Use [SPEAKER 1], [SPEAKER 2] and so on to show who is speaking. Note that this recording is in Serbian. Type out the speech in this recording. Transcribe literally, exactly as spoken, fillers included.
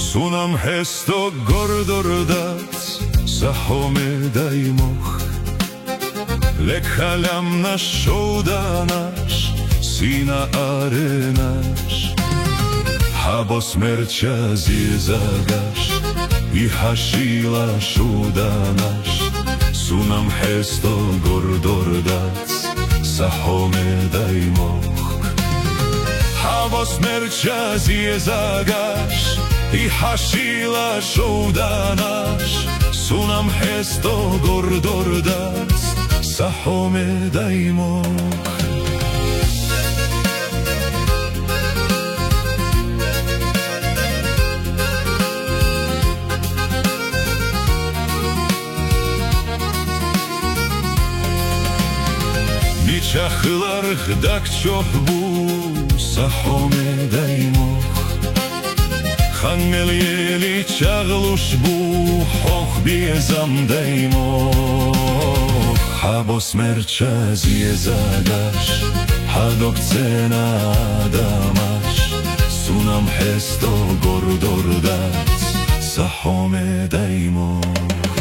[SPEAKER 1] Sunam hesto gordordac Sahome daimoch Lekhalam naš šouda naš Sina arenaš Habo smrća zjezagaš I hašila šuda naš Sunam hesto gordordac Sahome daimoch Habo smrća zjezagaš I hašila šouda naš Sunam hesto gordordac Sahome daimoch Niçahlarık dak çok bu Sahome daimoch Hangel yeli çağluş bu Hoch biezam daimoch Habo smrća zjezagaš Hadok cena damaš Sunam hesto gordordac Sahome daimoch